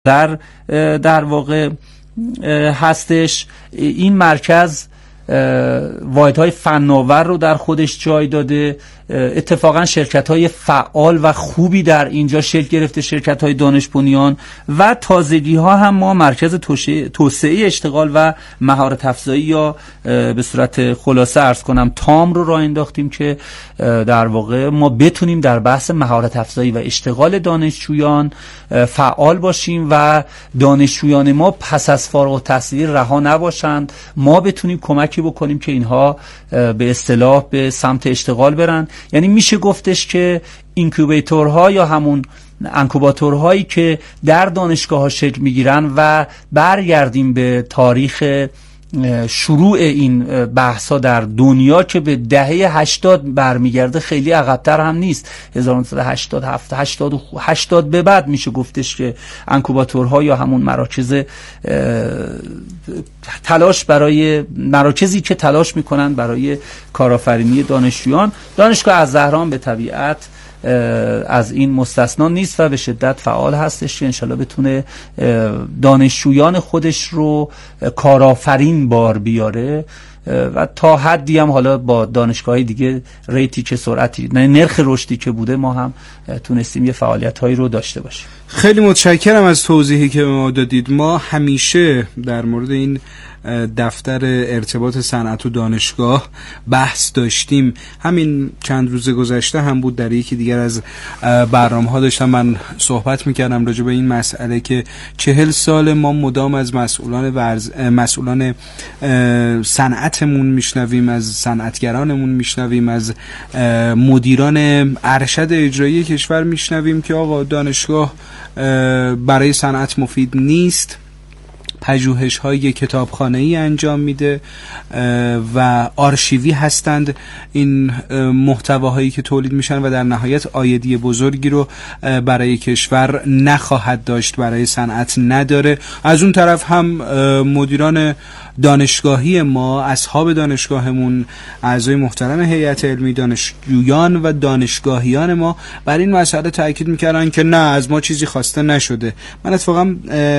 در واقع هستش. این مرکز واحدهای فناور رو در خودش جای داده. اتفاقا شرکت‌های فعال و خوبی در اینجا شکل گرفته، شرکت‌های دانش بنیان و تازگی‌ها هم ما مرکز توسعه اشتغال و مهارت افزایی یا به صورت خلاصه عرض کنم تام رو راه انداختیم که در واقع ما بتونیم در بحث مهارت افزایی و اشتغال دانشجویان فعال باشیم و دانشجویان ما پس از فارغ التحصیلی رها نباشند، ما بتونیم کمکی بکنیم که اینها به اصطلاح به سمت اشتغال برن. یعنی میشه گفتش که اینکوباتورها یا همون انکوباتورهایی که در دانشگاه‌ها شکل میگیرن و برگردیم به تاریخ شروع این بحثا در دنیا که به دهه 80 برمیگرده، خیلی عقب‌تر هم نیست، 1987 80 به بعد میشه گفتش که انکوباتورها یا همون مراکزی که تلاش میکنن برای کارآفرینی دانشجویان. دانشگاه الزهراء به طبیعت از این مستثنا نیست و به شدت فعال هستش که انشالله بتونه دانشجویان خودش رو کارآفرین بار بیاره و تا حدی هم حالا با دانشگاه‌های دیگه ریتی که سرعتی نرخ رشدی که بوده ما هم تونستیم یه فعالیت‌هایی رو داشته باشیم. خیلی متشکرم از توضیحی که به ما دادید. ما همیشه در مورد این دفتر ارتباط صنعت و دانشگاه بحث داشتیم. همین چند روز گذشته هم بود در یکی دیگر از برنامه‌ها داشتم من صحبت می‌کردم راجع به این مسئله که 40 سال ما مدام از مسئولان صنعتمون میشنویم، از صنعتگرانمون میشنویم، از مدیران ارشد اجرایی کشور میشنویم که آقا دانشگاه برای صنعت مفید نیست، پژوهش‌های کتابخانه‌ای انجام میده و آرشیوی هستند این محتواهایی که تولید میشن و در نهایت عایدی بزرگی رو برای کشور نخواهد داشت، برای صنعت نداره. از اون طرف هم مدیران دانشگاهی ما، اصحاب دانشگاهمون، اعضای محترم هیئت علمی، دانشجویان و دانشگاهیان ما بر این مسئله تاکید میکردن که نه، از ما چیزی خواسته نشده. من اتفاقا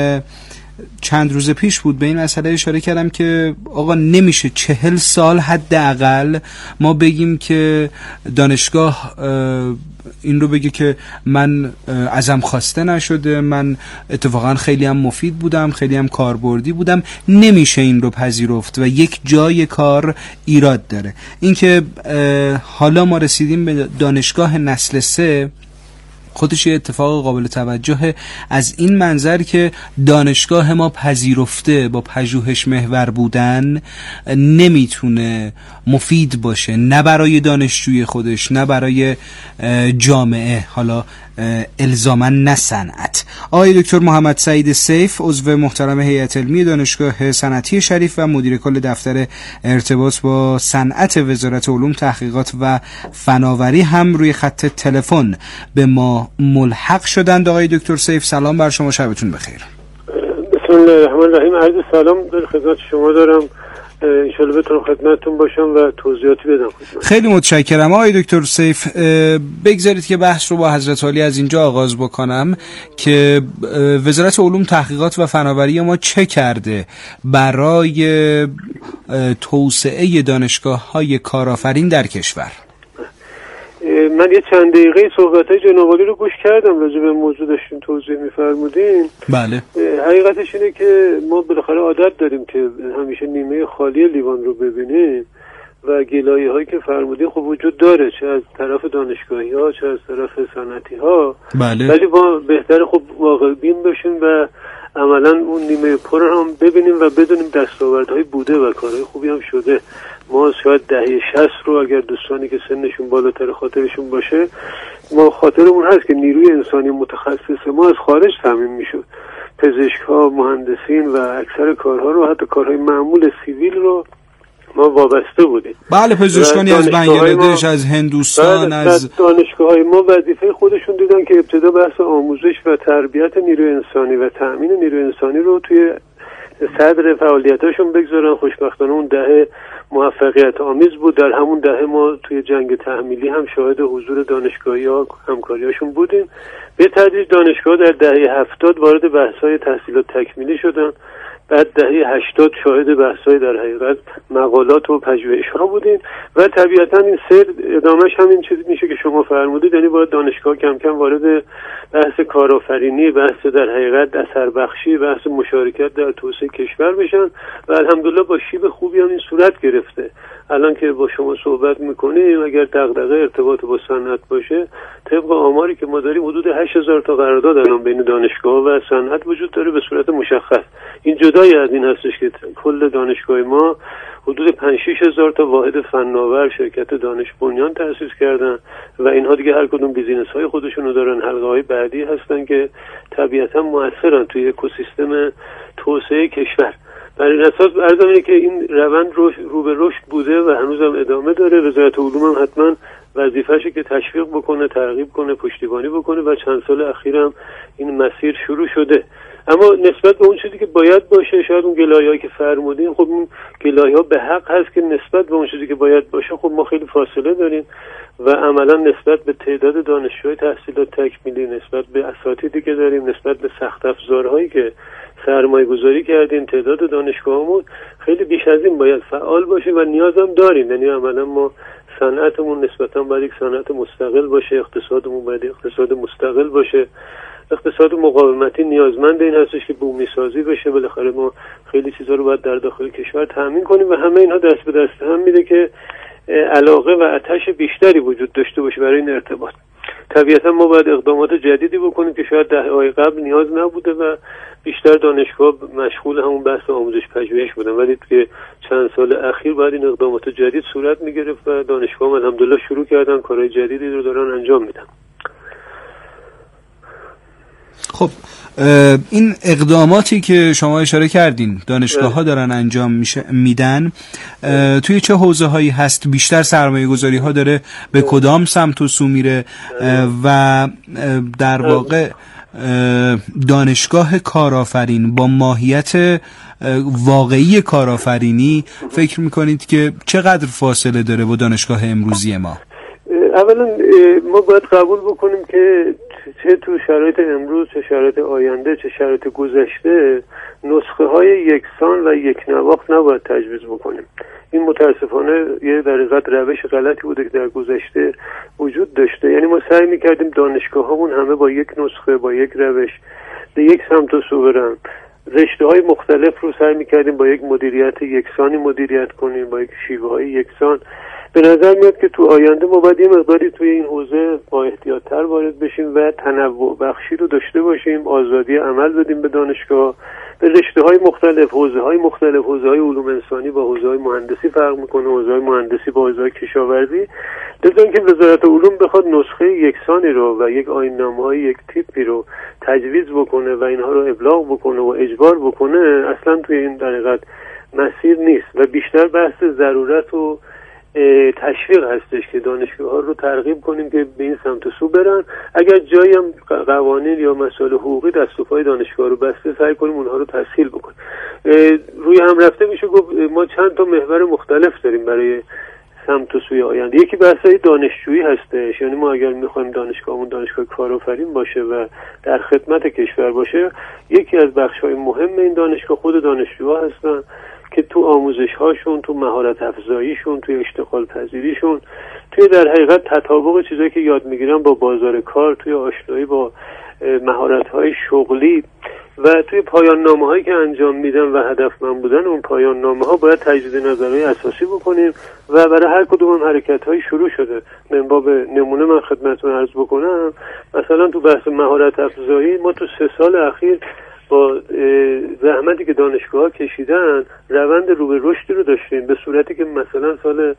چند روز پیش بود به این مسئله اشاره کردم که آقا نمیشه 40 سال حداقل ما بگیم که دانشگاه این رو بگه که من ازم خواسته نشده، من اتفاقا خیلی هم مفید بودم، خیلی هم کاربردی بودم. نمیشه این رو پذیرفت و یک جای کار ایراد داره. این که حالا ما رسیدیم به دانشگاه نسل 3 خودش یه اتفاق قابل توجه از این منظر که دانشگاه ما پذیرفته با پژوهش محور بودن نمیتونه مفید باشه، نه برای دانشجوی خودش، نه برای جامعه، حالا الزاماً نه صنعت. آقای دکتر محمد سعید سیف، عضو محترم هیئت علمی دانشگاه صنعتی شریف و مدیر کل دفتر ارتباط با صنعت وزارت علوم تحقیقات و فناوری، هم روی خط تلفن به ما ملحق شدند. آقای دکتر سیف سلام بر شما، شبتون بخیر. بسم الله الرحمن الرحیم. عرض سلام در خدمت شما دارم، انشالله بتونم خدمتتون باشم و توضیحاتی بدم. خیلی متشکرم. آقای دکتر سیف، بگذارید که بحث رو با حضرت عالی از اینجا آغاز بکنم که وزارت علوم تحقیقات و فناوری ما چه کرده برای توسعه دانشگاه‌های کارآفرین در کشور؟ من یه چند دقیقه صحبت‌های جناب عالی رو گوش کردم، راجع به موضوع داشتین توضیح می‌فرمودین. بله. حقیقتش اینه که ما بالاخره عادت داریم که همیشه نیمه خالی لیوان رو ببینیم و گلایه‌هایی که فرمودین خب وجود داره، چه از طرف دانشگاهی‌ها چه از طرف صنعتی‌ها. بله. ولی ما بهتره خب واقع‌بین باشیم و عملاً اون نیمه پر هم ببینیم و بدونیم دستاوردهای بوده و کارهای خوبی هم شده. ما شاید دهه 60 رو اگر دوستانی که سنشون بالاتر خاطرشون باشه، ما خاطرمون هست که نیروی انسانی متخصص ما از خارج تامین میشد. پزشک‌ها، مهندسین و اکثر کارها رو، حتی کارهای معمول سیویل رو ما وابسته بودیم. بله، پزشکانی از بنگلادش، از هندوستان، از دانشگاه‌های ما وظیفه خودشون دیدن که ابتدا بحث آموزش و تربیت نیروی انسانی و تأمین نیروی انسانی رو توی صدر فعالیتاشون بگذارن. خوشبختانه اون دهه موفقیت آمیز بود. در همون دهه ما توی جنگ تحمیلی هم شاهد حضور دانشگاهی‌ها همکاریاشون بودیم. به تدریج دانشگاه در دهه 70 وارد بحث‌های تحصیلات تکمیلی شدن. بعد دهه 80 شاهد بحث‌های در حقیقت مقالات و پژوهش‌ها بودیم و طبیعتاً این سیر ادامهش هم این چیزی میشه که شما فرمودید، یعنی باید دانشگاه کم کم وارد بحث کارآفرینی، بحث در حقیقت اثربخشی، بحث مشارکت در توسعه کشور بشن و الحمدلله با شیب خوبی هم این صورت گرفته. الان که با شما صحبت میکنیم اگر دغدغه ارتباط با صنعت باشه، طبق آماری که ما داریم حدود 8000 تا قرارداد الان بین دانشگاه و صنعت وجود داره به صورت مشخص. این جدای از این هستش که کل دانشگاه ما حدود 5-6 هزار تا واحد فناور شرکت دانش بنیان تأسیس کردن و اینها دیگه هر کدوم بیزینس های خودشونو دارن، حلقه های بعدی هستن که طبیعتا مؤثرن توی اکوسیستم توسعه کشور. بر این اساس عرض اینه که این روند رو به رشد بوده و هنوزم ادامه داره. وزارت علوم هم حتما وظیفه‌شه که تشویق بکنه، ترغیب کنه، پشتیبانی بکنه و چند سال اخیرم این مسیر شروع شده. اما نسبت به اون چیزی که باید باشه، شاید اون گلایه‌ای که فرمودین، خب اون گلایه‌ها به حق هست که نسبت به اون چیزی که باید باشه خب ما خیلی فاصله داریم و عملا نسبت به تعداد دانشجوهای تحصیلات تکمیلی، نسبت به اساتیدی که داریم، نسبت به سخت افزارهایی که سرمایه گذاری کردیم، تعداد دانشگاهمون خیلی بیش از این باید فعال باشه و نیازم داریم. یعنی عملا ما صنعتمون نسبتاً باید یک صنعت مستقل باشه، اقتصادمون باید اقتصاد مستقل باشه. اقتصاد مقاومتی نیازمند این هستش که بومی سازی بشه. بالاخره ما خیلی چیزا رو باید در داخل کشور تامین کنیم و همه اینها دست به دست هم میده که علاقه و آتش بیشتری وجود داشته باشه برای این ارتباط. طبیعتا ما باید اقدامات جدیدی بکنیم که شاید دهه‌های قبل نیاز نبوده و بیشتر دانشگاه مشغول همون بحث آموزش پژوهش بودن، ولی توی چند سال اخیر باید این اقدامات جدید صورت میگرفت و دانشگاه الحمدلله شروع کردن، کارهای جدیدی رو دارن انجام میدن. خب این اقداماتی که شما اشاره کردین دانشگاه ها دارن انجام میدن، توی چه حوزه هایی هست؟ بیشتر سرمایه گذاری ها داره به کدام سمت و سو میره و در واقع دانشگاه کارآفرین با ماهیت واقعی کارآفرینی فکر میکنید که چقدر فاصله داره با دانشگاه امروزی ما؟ اولا ما باید قبول بکنیم که چه تو شرایط امروز، چه شرایط آینده، چه شرایط گذشته، نسخه های یکسان و یک نواخت نباید تجویز بکنیم. این متاسفانه یه در حقیقت روش غلطی بوده که در گذشته وجود داشته. یعنی ما سعی میکردیم دانشگاه هامون همه با یک نسخه، با یک روش به یک سمت و سو برن. رشته های مختلف رو سعی میکردیم با یک مدیریت یکسانی مدیریت کنیم، با یک شیوه های یکسان. به نظر میاد که تو آینده ما باید یه مقداری توی این حوزه با احتیاط‌تر وارد بشیم و تنوع بخشی رو داشته باشیم، آزادی عمل بدیم به دانشگاه، به رشته‌های مختلف، حوزه‌های مختلف. حوزه‌های علوم انسانی با حوزه‌های مهندسی فرق می‌کنه، حوزه‌های مهندسی با حوزه‌های کشاورزی. لذا اینکه وزارت علوم بخواد نسخه یکسانی رو و یک آیین‌نامه‌های یک تیپی رو تجویز بکنه و اینها رو ابلاغ بکنه و اجبار بکنه، اصلاً توی این در حقیقت مسیر نیست و بیشتر بحث ضرورت و تشویق هستش که دانشگاه‌ها رو ترغیب کنیم که به این سمت و سو برن. اگر جایی هم قوانین یا مسائل حقوقی دست و پای دانشگاه رو بسته، سعی کنیم اونها رو تسهیل بکنیم. روی هم رفته میشه گفت ما چند تا محور مختلف داریم برای سمت و سوی آینده. یکی بحث‌های دانشجویی هستش، یعنی ما اگر می‌خوایم دانشگاهمون دانشگاه کارآفرین باشه و در خدمت کشور باشه، یکی از بخش‌های مهم این دانشگاه خود دانشجوها هستن که تو آموزش هاشون، تو مهارت افزاییشون، توی اشتغال پذیریشون، توی در حقیقت تطابق چیزایی که یاد میگیرن با بازار کار، توی آشنایی با مهارت های شغلی و توی پایان نامه هایی که انجام میدن و هدفمند بودن اون پایان نامه ها باید تجدید نظرهای اساسی بکنیم و برای هر کدوم هم حرکت های شروع شده. من باب نمونه من خدمتتون عرض بکنم، مثلا تو بحث مهارت افزایی ما تو 3 سال اخیر با زحمتی که دانشگاه‌ها کشیدن روند رو به رشدی رو داشتیم، به صورتی که مثلا سال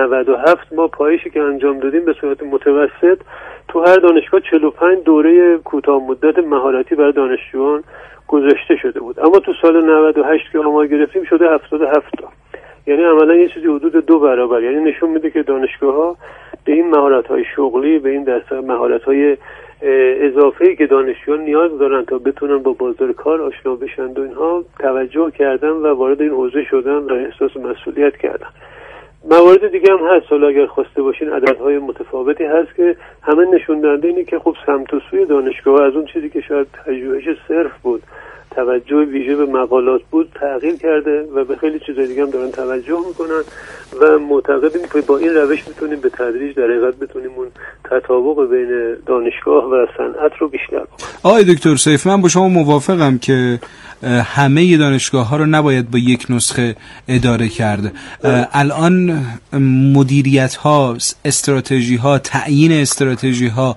97 ما پایشی که انجام دادیم به صورت متوسط تو هر دانشگاه 45 دوره کوتاه مدت مهارتی برای دانشجویان گذاشته شده بود، اما تو سال 98 که آمار گرفتیم شده 77 تا. یعنی عملا یه چیزی حدود 2 برابر. یعنی نشون میده که دانشگاه‌ها به این مهارت‌های شغلی، به این مهارت‌های اضافه‌ای که دانشجویان نیاز دارن تا بتونن با بازار کار آشنا بشن و اینها توجه کردن و وارد این حوزه شدن و احساس مسئولیت کردن. موارد دیگه هم هست، حالا اگر خواسته باشین عددهای متفاوتی هست که همه نشون دهنده اینه که خب سمت و سوی دانشگاه از اون چیزی که شاید پژوهش صرف بود، توجه ویژه به مقالات بود، تغییر کرده و به خیلی چیزای دیگه هم دارن توجه میکنن و معتقدیم که با این روش میتونیم به تدریج در حقیقت بتونیم اون تطابق بین دانشگاه و صنعت رو بیشتر کنیم. آقای دکتر سیف، من با شما موافقم که همه دانشگاه ها رو نباید با یک نسخه اداره کرد. الان مدیریت ها، استراتژی ها، تعیین استراتژی ها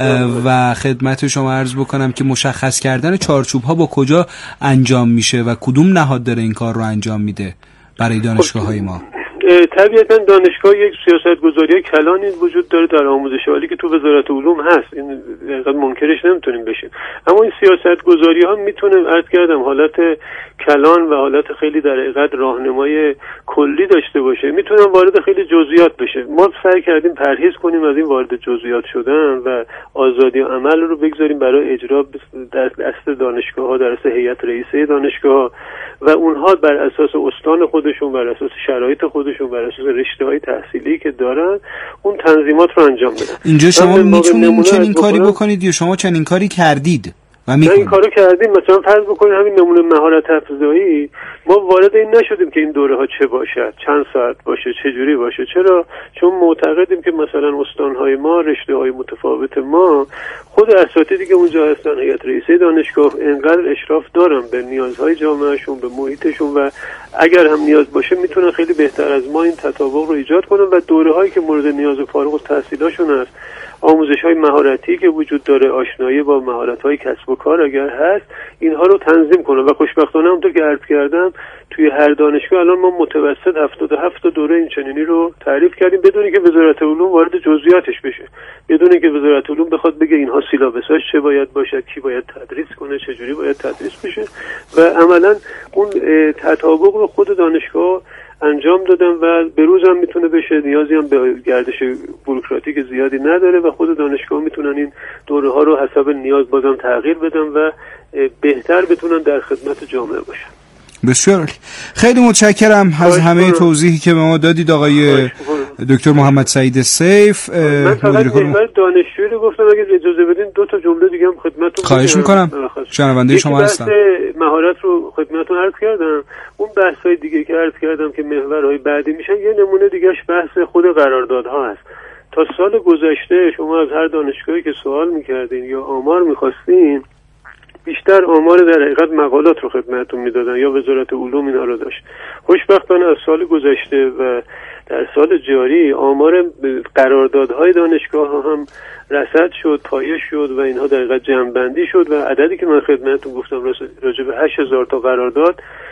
و خدمت شما عرض بکنم که مشخص کردن چارچوب ها با کجا انجام میشه و کدوم نهاد داره این کار رو انجام میده برای دانشگاه های ما. طبیعتا دانشگاه یک سیاستگذاری کلانی وجود داره در آموزش عالی که تو وزارت علوم هست، این دقیقاً منکرش نمیتونیم بشیم، اما این سیاستگذاری ها میتونه عرض کردم حالت کلان و حالت خیلی در حقیقت راهنمای کلی داشته باشه، میتونن وارد خیلی جزئیات بشه. ما سعی کردیم پرهیز کنیم از این وارد جزئیات شدن و آزادی عمل رو بگذاریم برای اجرا در دست دانشگاه ها، در دست هیئت رئیسه دانشگاه و اونها بر اساس استان خودشون، بر اساس شرایط خودشون، بر اساس رشته‌های تحصیلی که دارن اون تنظیمات رو انجام بدن. اینجا شما میتونید چنین کاری بکنید یا شما چنین کاری کردید و میکنید؟ این کارو کردیم. مثلا فرض بکنید همین نمونه مهارت افزایی، ما وارد این نشدیم که این دوره ها چه باشد، چند ساعت باشه، چه جوری باشه. چرا؟ چون معتقدیم که مثلا استان‌های ما، رشته‌های متفاوت ما، خود اساتیدی که اونجا هستن، هیئت رئیسه دانشگاه، انقدر اشراف دارن به نیازهای جامعهشون، به محیطشون و اگر هم نیاز باشه میتونن خیلی بهتر از ما این تطابق رو ایجاد کنن و دوره‌هایی که مورد نیاز فارغ التحصیلاشون هست، آموزش‌های مهارتی که وجود داره، آشنایی با مهارت‌های کسب و کار اگر هست، اینها رو تنظیم کنه و خوشبختانه همونطور که عرض کردم توی هر دانشگاه الان ما متوسط 77 تا دوره این چنینی رو تعریف کردیم بدون اینکه وزارت علوم وارد جزئیاتش بشه، بدون اینکه وزارت علوم بخواد بگه اینها سیلابساش چه باید باشه، کی باید تدریس کنه، چه جوری باید تدریس بشه و عملاً اون تطابق رو خود دانشگاه انجام دادن و به روز هم میتونه بشه، نیازی هم به گردش بوروکراتیک زیادی نداره و خود دانشگاه میتونن این دوره ها رو حسب نیاز بازم تغییر بدن و بهتر بتونن در خدمت جامعه باشن. بسیار خیلی متشکرم از همه توضیحی که به ما دادید آقای دکتر محمد سعید سیف. من فقط دانشجویی رو گفتم، اگه اجازه بدین دو تا جمله دیگه هم خدمتتون خواهش میکنم. شنونده شما هستم. مهارت رو خدمتتون عرض کردم، اون بحث‌های دیگه که عرض کردم که محورهای بعدی میشن، یه نمونه دیگهش بحث خود قراردادها هست. تا سال گذشته شما از هر دانشگاهی که سوال میکردین یا آمار میخواستین، بیشتر آمار در حقیقت مقالات رو خدمتتون میدادن یا وزارت علوم اینها رو داشت. خوشبختانه از سال گذشته و در سال جاری آمار قراردادهای دانشگاه ها هم رصد شد، پایه شد و اینها در حقیقت جمع‌بندی شد و عددی که من خدمتتون گفتم راجع به 8000 تا قرارداد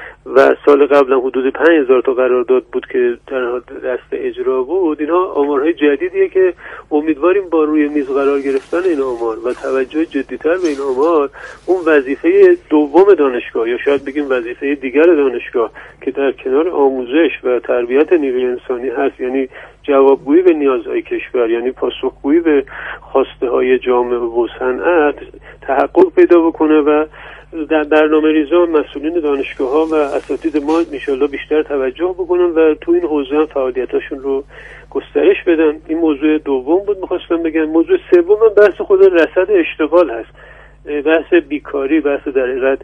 و سال قبل هم حدود 5000 تا قرارداد بود که در دست اجرا بود. اینها آمارهای جدیدیه که امیدواریم با روی میز قرار گرفتن این آمار و توجه جدی‌تر به این آمار، اون وظیفه دوم دانشگاه یا شاید بگیم وظیفه دیگر دانشگاه که در کنار آموزش و تربیت نیروی انسانی هست، یعنی جوابگویی به نیازهای کشور، یعنی پاسخگویی به خواسته‌های جامعه و صنعت، تحقق پیدا بکنه و در برنامه‌ریزی مسئولین دانشگاه‌ها و اساتید ما انشالله بیشتر توجه بکنن و تو این حوزه هم فعالیتاشون رو گسترش بدن. این موضوع دوم بود می‌خواستم بگم. موضوع سوم بحث خود رصد اشتغال هست، بحث بیکاری، بحث در حقیقت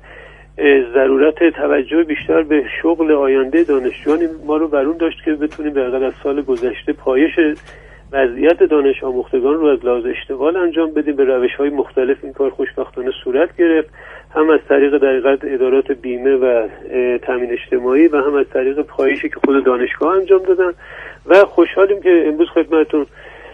ضرورت توجه بیشتر به شغل آینده دانشجویان ما رو برون داشت که بتونیم در حقیقت از سال گذشته پایش وضعیت دانش آموختگان رو از لحاظ اشتغال انجام بدیم. به روش‌های مختلف این کار خوشبختانه صورت گرفت، هم از طریق در حقیقت ادارات بیمه و تامین اجتماعی و هم از طریق پایشی که خود دانشگاه انجام دادن و خوشحالیم که امروز خدمتتون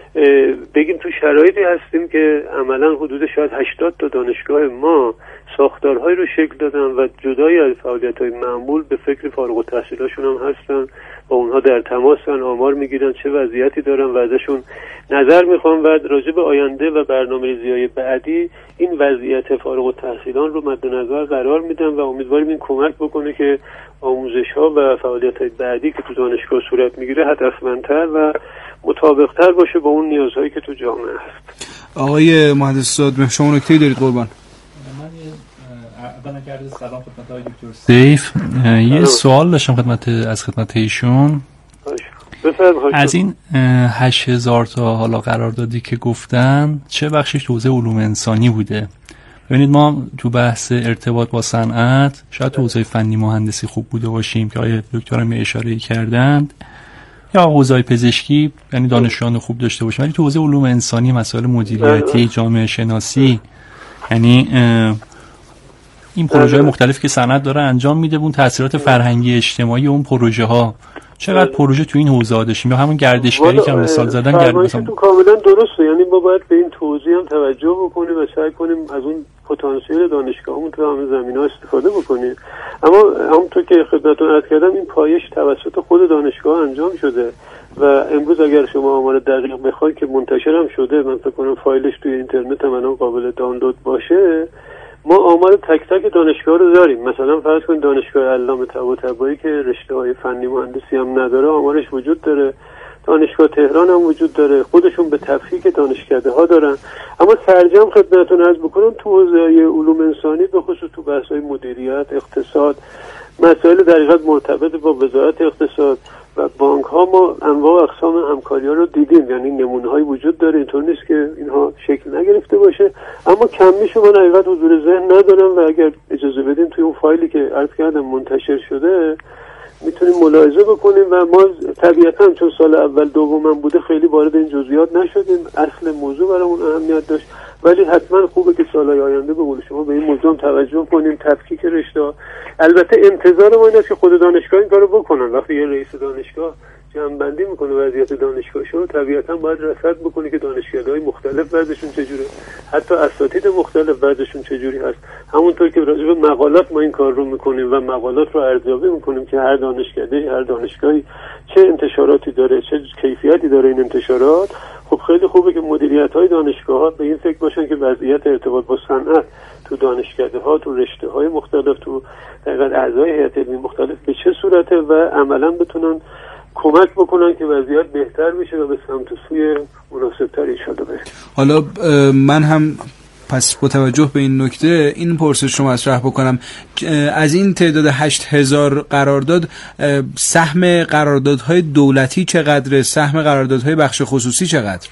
بگیم تو شرایطی هستیم که عملا حدود شاید 80 تا دانشگاه ما ساختارهایی رو شکل دادن و جدای از فعالیت‌های معمول به فکر فارغ التحصیلاشون هم هستن، با اونها در تماسن، آمار میگیرن چه وضعیتی دارن و ازشون نظر میخوان و راجع به آینده و برنامه‌ریزی‌های بعدی این وضعیت فارغ التحصیلان رو مد نظر قرار میدن و امیدواریم این کمک بکنه که آموزش‌ها و فعالیت‌های بعدی که تو دانشگاه صورت میگیره هدفمندتر و مطابقتر باشه با اون اون نیازهایی که تو جامعه هست. آقای مهندس زاد شما نکته‌ای دارید قربان؟ اولا کرده سلام خدمت آقای دکتر سیف. یه سوال داشتم از خدمت ایشون. از این 8000 تا حالا قراردادی که گفتن چه بخشش تو حوزه علوم انسانی بوده؟ ببینید ما تو بحث ارتباط با صنعت شاید تو حوزه فنی مهندسی خوب بوده باشیم که آقای دکتر هم اشاره کردند، یا حوزه پزشکی یعنی دانشجویان خوب داشته باشیم، ولی تو حوزه علوم انسانی مسائل مدیریتی، جامعه شناسی، یعنی این پروژه مختلف که صنعت داره انجام میده، اون تاثیرات فرهنگی اجتماعی اون پروژه ها چقدر پروژه تو این حوزه داشتیم، یا همون گردشگری که مثال زدن گردشگری تو کاملا درسته. یعنی ما باید به این توضیح هم توجه بکنیم و سعی کنیم از اون پتانسیل دانشگاهمون تو همه زمینه‌ها استفاده بکنیم. اما همونطور که خدمتتون عرض کردم این پایش توسط خود دانشگاه انجام شده و امروز اگر شما آمار دقیق بخواید که منتشر هم شده، من فکر کنم فایلش توی اینترنت هم الان قابل دانلود باشه، ما آمار تک تک دانشگاه رو داریم. مثلا فرض کنید دانشگاه علامه طباطبایی که رشته‌های فنی مهندسی هم نداره آمارش وجود داره، دانشگاه تهران هم وجود داره، خودشون به تفکیک دانشکده ها دارن. اما سرجم خدمتتون عرض بکنم تو حوزه علوم انسانی به خصوص تو بحث‌های مدیریت، اقتصاد، مسائل در حقیقت مرتبط با وزارت اقتصاد و بانک ها ما انواع اقسام همکاری ها رو دیدیم. یعنی نمونه های وجود داره، اینطور نیست که اینها شکل نگرفته باشه، اما کمیشو من حقیقت حضور ذهن ندارم و اگر اجازه بدیم توی اون فایلی که عرض کردم منتشر شده میتونیم ملاحظه بکنیم و ما طبیعتا چون سال اول دومم بوده خیلی وارد این جزئیات نشدیم، اصل موضوع برامون اهمیت داشت، ولی حتما خوبه که سالهای آینده به قول شما به این موضوع توجه کنیم، تفکیک رشته. البته انتظار ما این است که خود دانشگاه این کارو بکنن. وقتی یه رئیس دانشگاه جمع‌بندی میکنه وضعیت دانشگاهشو، طبیعتا باید رصد بکنه که دانشگاه‌های مختلف وضعشون چجوره، حتی اساتید مختلف وضعشون چجوری هست. همونطور که راجع به مقالات ما این کار رو میکنیم و مقالات رو ارزیابی میکنیم که هر دانشگاهی چه انتشاراتی داره، چه کیفیتی داره این انتشارات. خب خیلی خوبه که مدیریت‌های دانشگاه‌ها به این فکر باشن که وضعیت ارتباط با صنعت تو دانشکده‌ها، تو رشته‌های مختلف، تو دقیقاً اعضای هیئت علمی مختلف به چه صورته و عملاً بتونن کمک بکنن که وضعیت بهتر بشه و به سمت سوی مناسب‌تر ایشالا بره. حالا من هم پس با توجه به این نکته این پرسش رو مطرح بکنم، از این تعداد 8000 قرارداد سهم قراردادهای دولتی چقدره؟ سهم قراردادهای بخش خصوصی چقدر؟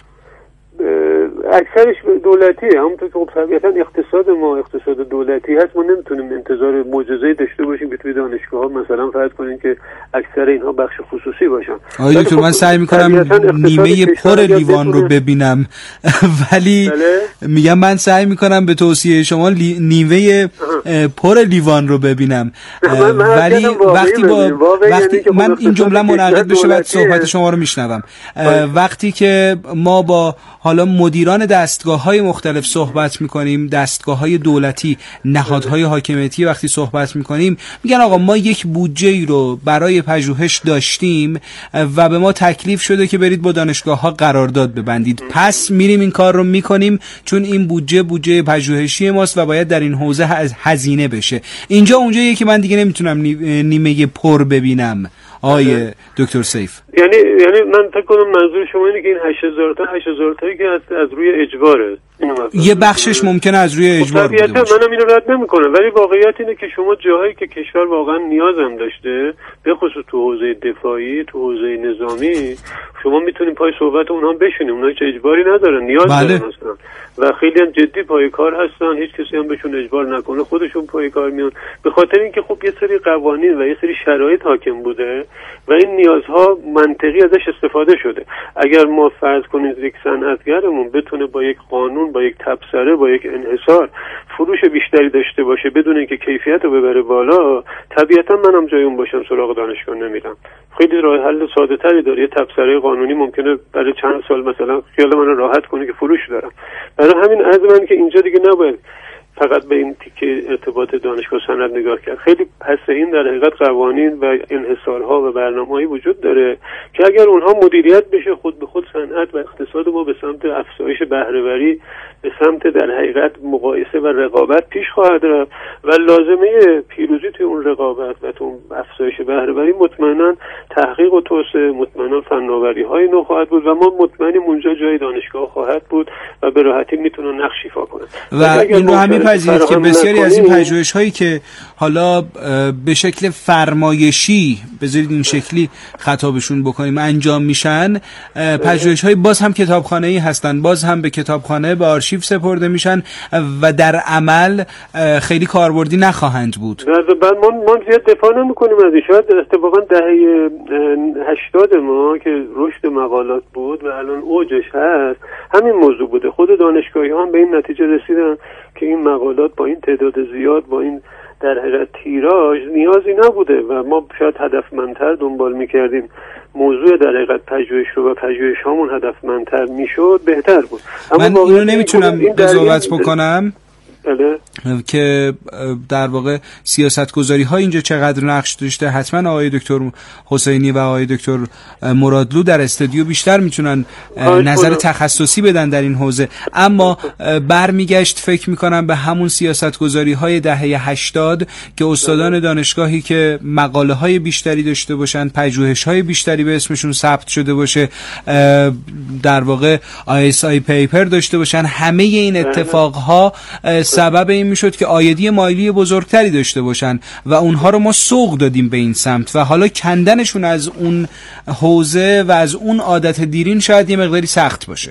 اکثرش دولتیه. همونطور که خب طبیعتا اقتصاد ما اقتصاد دولتی هست، ما نمیتونیم انتظار معجزه‌ای داشته باشیم که توی دانشگاه‌ها مثلا فرض کنیم که اکثر اینها بخش خصوصی باشن. آیا دکتر من سعی میکنم نیمه پر لیوان رو ببینم ولی میگم من سعی میکنم به توصیه شما نیمه پر لیوان رو ببینم، ولی وقتی من این جمله منعقد بشه بعد صحبت شما رو میشنوم. وقتی که ما با حالا مدیران دستگاه‌های مختلف صحبت می‌کنیم، دستگاه‌های دولتی، نهادهای حاکمیتی وقتی صحبت می‌کنیم میگن آقا ما یک بودجه‌ای رو برای پژوهش داشتیم و به ما تکلیف شده که برید با دانشگاه‌ها قرارداد ببندید، پس میریم این کار رو می‌کنیم چون این بودجه پژوهشی ماست و باید در این حوزه هزینه بشه. اینجا اونجاییه که من دیگه نمیتونم نیمه پر ببینم. آیه دکتر سیف، یعنی من فکر کنم منظور شما اینه که این 8000 تایی که از روی اجباره، یه بخشش ممکنه از روی اجبار بوده باشه. منم اینو رد نمی‌کنم، ولی واقعیت اینه که شما جاهایی که کشور واقعا نیاز هم داشته، به خصوص تو حوزه دفاعی، تو حوزه نظامی، شما میتونید پای صحبت اونها بشینید. اونها که اجباری ندارن، نیاز دارن اصلا و خیلی هم جدی پای کار هستن، هیچ کسی هم بهشون اجبار نکنه، خودشون پای کار میان، به خاطر اینکه خب یه سری قوانین و یه سری شرایط حاکم بوده و این نیازها منطقی ازش استفاده شده. اگر ما فرض کنیم یک صنعتگرمون بتونه با یک قانون، با یک تبصره، با یک انحصار فروش بیشتری داشته باشه بدون اینکه کیفیت رو ببره بالا، طبیعتا منم جای اون باشم سراغ دانشگاه نمیرم. خیلی راه حل ساده تری داره. یه تبصره قانونی ممکنه برای چند سال مثلا خیال من راحت کنه که فروش دارم. برای همین از من که اینجا دیگه نباید فقط به این تیکه ارتباط دانشگاه صنعت نگاه کرد. خیلی پس این در حقیقت قوانین و انحصارها و برنامه‌ای وجود داره که اگر اونها مدیریت بشه خود به خود صنعت و اقتصاد ما به سمت افزایش بهره‌وری، به سمت در حقیقت مقایسه و رقابت پیش خواهد رفت و لازمه پیروزی توی اون رقابت و تو افزایش بهره‌وری مطمئنا تحقیق و توسعه، مطمئنا فناوری‌های نو خواهد بود و ما مطمئنیم اونجا جای دانشگاه خواهد بود و به راحتی میتونه نقش ایفا کنه. و این رو هم می‌پذیرید که بسیاری از این پژوهش‌هایی که حالا به شکل فرمایشی، بذارید این شکلی خطابشون بکنیم، انجام میشن، پژوهش‌های باز هم کتابخانه‌ای هستن، باز هم به کتابخانه، به آرشیو سپرده میشن و در عمل خیلی کاربردی نخواهند بود. بعد ما زیاد دفاع نمی‌کنیم از این. شاید اتفاقا دهه 80 ما که رشد مقالات بود و الان اوجش هست همین موضوع بوده. خود دانشگاهی‌ها هم به این نتیجه رسیدن که این مقالات با این تعداد زیاد، با این در حقیقت تیراژ نیازی نبوده و ما شاید هدفمندتر دنبال می‌کردیم موضوع در حقیقت پژوهش رو و پژوهش هامون هدفمندتر میشد بهتر بود. اما من اینو نمیتونم قضاوت بکنم بله. که در واقع سیاستگذاری ها اینجا چقدر نقش داشته. حتما آقای دکتر حسینی و آقای دکتر مرادلو در استودیو بیشتر میتونن نظر تخصصی بدن در این حوزه، اما برمیگشت فکر میکنم به همون سیاستگذاری های دهه 80 که استادان دانشگاهی که مقاله های بیشتری داشته باشن، پژوهش های بیشتری به اسمشون ثبت شده باشه، در واقع ISI پیپر داشته باشن، همه این اتفاق ها سبب این میشد که عایدی مالی بزرگتری داشته باشن و اونها رو ما سوق دادیم به این سمت و حالا کندنشون از اون حوزه و از اون عادت دیرین شاید یه مقداری سخت باشه.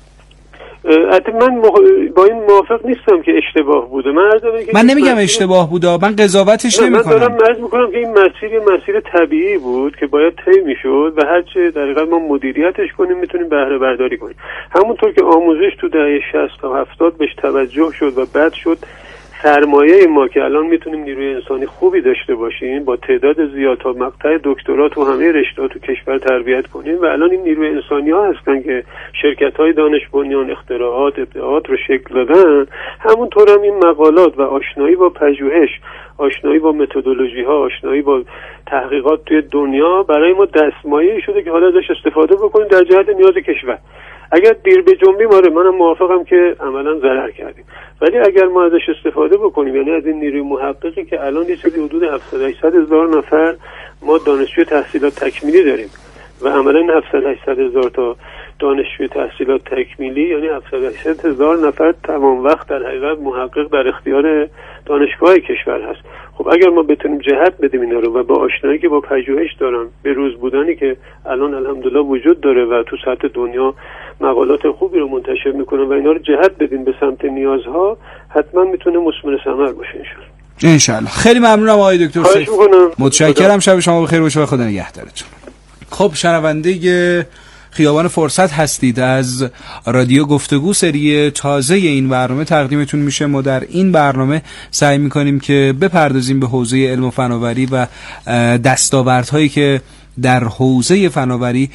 من با این موافق نیستم که اشتباه بوده. من نمیگم اشتباه بوده، من قضاوتش نمی‌کنم. من دارم عرض می‌کنم که این مسیر طبیعی بود که باید طی می‌شد و هرچه در حقیقت ما مدیریتش کنیم میتونیم بهره برداری کنیم. همونطور که آموزش تو دهه 60 تا 70 بهش توجه شد و بعد شد سرمایه ما که الان میتونیم نیروی انسانی خوبی داشته باشیم با تعداد زیاد تا مقطع دکترا تو همه رشته‌ها تو کشور تربیت کنیم و الان این نیروی انسانی ها هستن که شرکت‌های دانش بنیان، اختراعات، ابداعات رو شکل دادن. همونطور هم این مقالات و آشنایی با پژوهش، آشنایی با متدولوژی ها، آشنایی با تحقیقات توی دنیا برای ما دستمایه‌ای شده که حالا ازش استفاده بکنیم در جهت نیاز کشور. اگر دیر به جنبیم، منم موافقم که عملا ضرر کردیم، ولی اگر ما ازش استفاده بکنیم، یعنی از این نیروی محققی که الان یه چیزی حدود 700-800 هزار نفر ما دانشجوی تحصیلات تکمیلی داریم و عملا 700-800 هزار تا دانشجوی تحصیلات تکمیلی یعنی 700-800 هزار نفر تمام وقت در حقیقت محقق در اختیار دانشگاه کشور هست. خب اگر ما بتونیم جهت بدیم اینا رو و با آشنایی که با پژوهش دارن، به روز بودنی که الان الحمدلله وجود داره و تو سطح دنیا مقالات خوبی رو منتشر میکنن و اینا رو جهت بدیم به سمت نیازها، حتما میتونه مثمر ثمر باشه انشالله. خیلی ممنونم آقای دکتر سیف. متشکرم. شب شما بخیر باشه و خدا نگهدارتون. خب شنونده خیابان فرصت هستید از رادیو گفتگو. سری تازه این برنامه تقدیمتون میشه. ما در این برنامه سعی میکنیم که بپردازیم به حوزه علم و فناوری و دستاوردهایی که در حوزه فناوری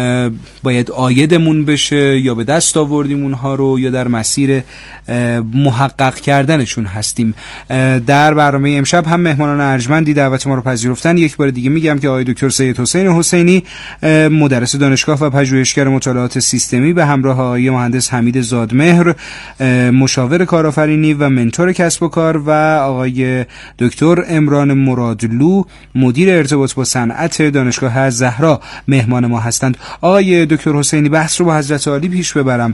باید عایدمون بشه یا به دست آوردیم اونها رو یا در مسیر محقق کردنشون هستیم. در برنامه امشب هم مهمانان ارجمندی دعوت ما رو پذیرفتن. یک بار دیگه میگم که آقای دکتر سید حسین حسینی، مدرس دانشگاه و پژوهشگر مطالعات سیستمی، به همراه آقای مهندس حمید زادمهر، مشاور کارآفرینی و منتور کسب و کار، و آقای دکتر عمران مرادلو، مدیر ارتباط با صنعت دانشگاه زهرا مهمان ما هستند. آقای دکتر حسینی، بحث رو با حضرت عالی پیش ببرم.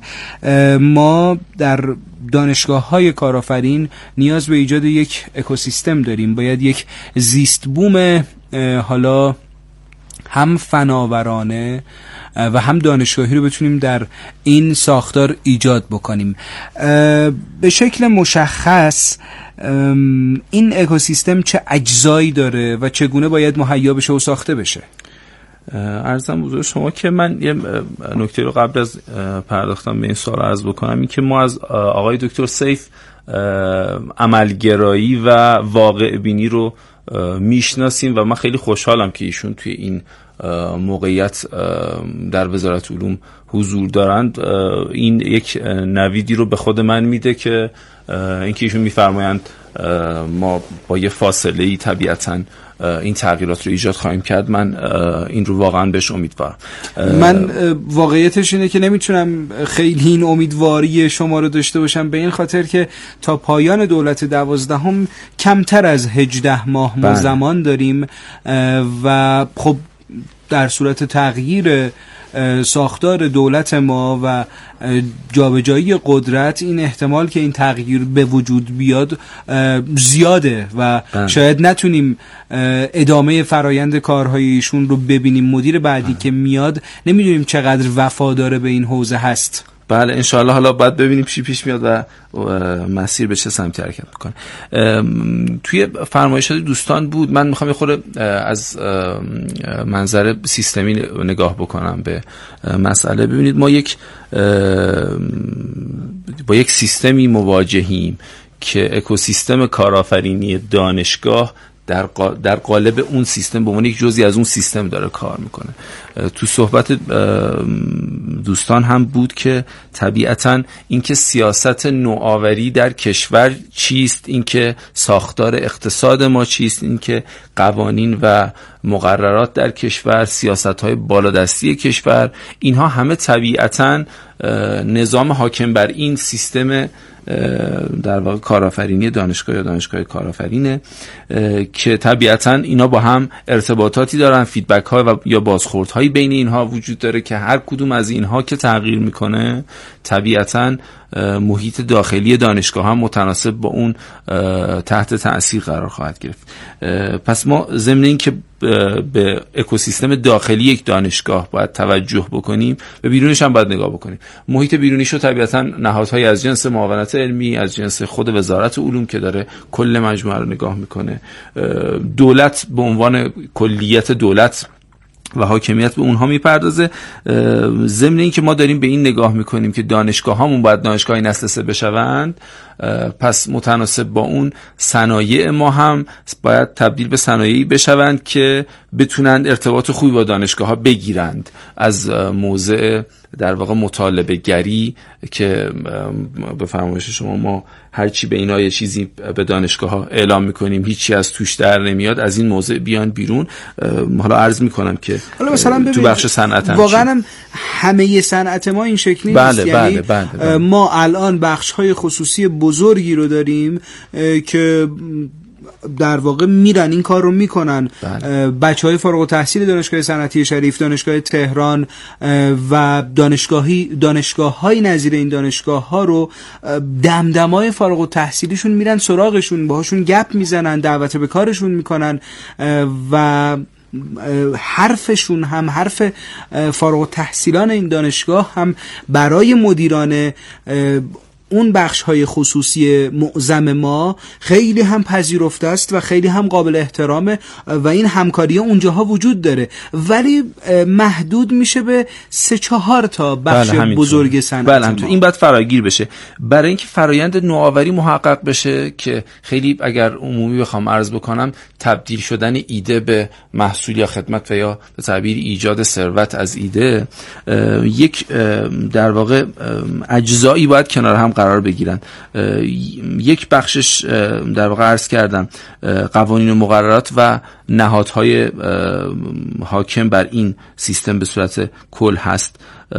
ما در دانشگاه‌های کارآفرین نیاز به ایجاد یک اکوسیستم داریم. باید یک زیست بوم حالا هم فناورانه و هم دانشگاهی رو بتونیم در این ساختار ایجاد بکنیم. به شکل مشخص این اکوسیستم چه اجزایی داره و چگونه باید مهیا بشه و ساخته بشه؟ عرضم حضور شما که من یه نکته رو قبل از پرداختن به این سوال عرض بکنم، این که ما از آقای دکتر سیف عملگرایی و واقع بینی رو میشناسیم و من خیلی خوشحالم که ایشون توی این موقعیت در وزارت علوم حضور دارند، این یک نویدی رو به خود من میده که اینکه ایشون میفرمایند ما با یه فاصله‌ای طبیعتاً این تغییرات رو ایجاد خواهیم کرد. من این رو واقعا بهش امیدوارم. من واقعیتش اینه که نمیتونم خیلی این امیدواری شما رو داشته باشم، به این خاطر که تا پایان دولت 12 کمتر از 18 ماه ما زمان داریم و خب در صورت تغییر ساختار دولت ما و جابجایی قدرت این احتمال که این تغییر به وجود بیاد زیاده و شاید نتونیم ادامه فرایند کارهای ایشون رو ببینیم. مدیر بعدی که میاد نمیدونیم چقدر وفادار به این حوزه هست. بله انشاءالله. حالا باید ببینیم چی پیش میاد و مسیر به چه سمتی حرکت میکنه. توی فرمایشات دوستان بود، من میخوام یه خورده از منظر سیستمی نگاه بکنم به مسئله. ببینید ما با یک سیستمی مواجهیم که اکوسیستم کارآفرینی دانشگاه در قالب اون سیستم به عنوان یک جزئی از اون سیستم داره کار میکنه. تو صحبت دوستان هم بود که طبیعتاً اینکه سیاست نوآوری در کشور چیست، اینکه ساختار اقتصاد ما چیست، اینکه قوانین و مقررات در کشور، سیاست‌های بالادستی کشور، اینها همه طبیعتاً نظام حاکم بر این سیستم در واقع کارآفرینی دانشگاه یا دانشگاه کارآفرینه که طبیعتاً اینا با هم ارتباطاتی دارن، فیدبک ها و یا بازخوردهایی بین اینها وجود داره که هر کدوم از اینها که تغییر میکنه طبیعتاً محیط داخلی دانشگاه هم متناسب با اون تحت تأثیر قرار خواهد گرفت. پس ما ضمن این که به اکوسیستم داخلی یک دانشگاه باید توجه بکنیم، به بیرونش هم باید نگاه بکنیم. محیط بیرونیش رو طبیعتاً نهادهای از جنس معاونت علمی، از جنس خود وزارت علوم که داره کل مجموعه رو نگاه میکنه، دولت به عنوان کلیت دولت و حاکمیت به اونها میپردازه. ضمن این که ما داریم به این نگاه میکنیم که دانشگاه هامون باید دانشگاهی نسل 3 بشوند، پس متناسب با اون صنایع ما هم باید تبدیل به صنایعی بشوند که بتونند ارتباط خوبی با دانشگاه ها بگیرند. از موضع در واقع مطالبه گری که به فرمایش شما ما هرچی به اینا یه چیزی به دانشگاه ها اعلام میکنیم هیچی از توش در نمیاد، از این موضع بیان بیرون. حالا عرض میکنم که تو بخش صنعت واقعا همه صنعت ما این شکلی نیست. یعنی ما الان بخش های خصوصی بزرگی رو داریم که در واقع میرن این کار رو میکنن. بچهای فارغ التحصیل دانشگاه صنعتی شریف، دانشگاه تهران و دانشگاه‌های نظیر این دانشگاه‌ها رو دمدمای فارغ التحصیلیشون میرن سراغشون، باهاشون گپ میزنن، دعوت به کارشون میکنن و حرفشون هم حرف فارغ التحصیلان این دانشگاه هم برای مدیران اون بخش‌های خصوصی معظم ما خیلی هم پذیرفته است و خیلی هم قابل احترامه و این همکاری اونجاها وجود داره، ولی محدود میشه به 3-4 تا بخش بزرگ صنعت. این باید فراگیر بشه برای اینکه فرایند نوآوری محقق بشه که خیلی اگر عمومی بخوام عرض بکنم تبدیل شدن ایده به محصول یا خدمت و یا به تعبیر ایجاد ثروت از ایده یک در واقع اجزایی باید کنار هم قرار بگیرن. یک بخشش در واقع عرض کردم قوانین و مقررات و نهادهای حاکم بر این سیستم به صورت کل هست،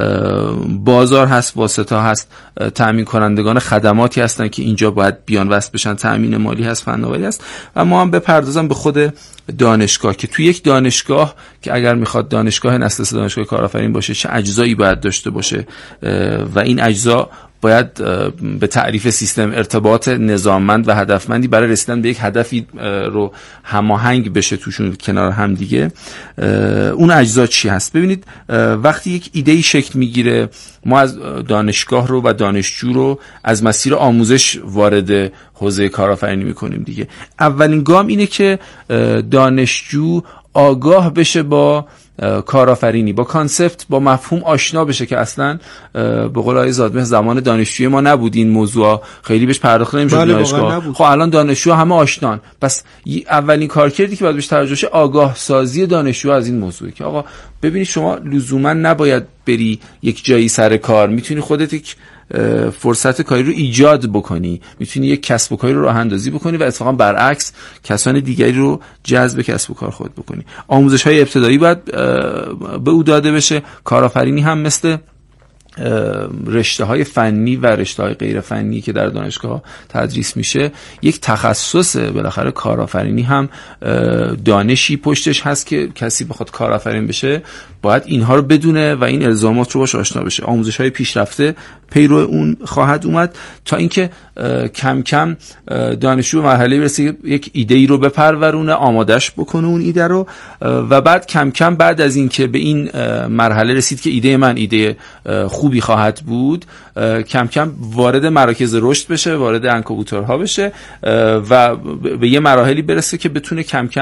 بازار هست، واسطه هست، تأمین کنندگان خدماتی هستن که اینجا باید بیان وصل بشن، تأمین مالی هست، فناوری هست و ما هم بپردازم به خود دانشگاه که توی یک دانشگاه که اگر میخواد دانشگاه نسل 3 دانشگاه کارآفرین باشه چه اجزایی باید داشته باشه و این اجزا باید به تعریف سیستم ارتباط نظاممند و هدفمندی برای رسیدن به یک هدفی رو هماهنگ بشه توشون کنار هم دیگه. اون اجزا چی هست؟ ببینید وقتی یک ایده‌ای شکل میگیره ما از دانشگاه رو و دانشجو رو از مسیر آموزش وارد حوزه کارآفرینی میکنیم دیگه. اولین گام اینه که دانشجو آگاه بشه با کارآفرینی، با کانسپت، با مفهوم آشنا بشه که اصلا به قول آقای زادمهر زمان دانشجوی ما نبود این موضوع خیلی بهش پرداخته نمیشد دانشگاه. خب الان دانشجو همه آشنان. پس اولین کارکردی که باید بهش توجه شه آگاه سازی دانشجو از این موضوعه که آقا ببینید شما لزوما نباید بری یک جایی سر کار، میتونی خودت یک فرصت کاری رو ایجاد بکنی، میتونی یک کسب و کاری رو راه اندازی بکنی و اتفاقا برعکس کسان دیگری رو جذب کسب و کار خود بکنی. آموزش‌های ابتدایی باید به او داده بشه. کارآفرینی هم مثل رشته‌های فنی و رشته‌های غیر فنی که در دانشگاه تدریس میشه یک تخصص، بالاخره کارآفرینی هم دانشی پشتش هست که کسی بخواد کارآفرین بشه باید اینها رو بدونه و این الزامات رو باش آشنا بشه. آموزش‌های پیشرفته پیرو اون خواهد اومد تا اینکه کم کم دانشجو به مرحله برسه یک ایده‌ای رو بپرورونه، آمادش بکنه اون ایده رو و بعد کم کم بعد از اینکه به این مرحله رسید که ایده من ایده خوبی خواهد بود، کم کم وارد مراکز رشد بشه، وارد انکوباتورها بشه و به یه مراحلی برسه که بتونه کم کم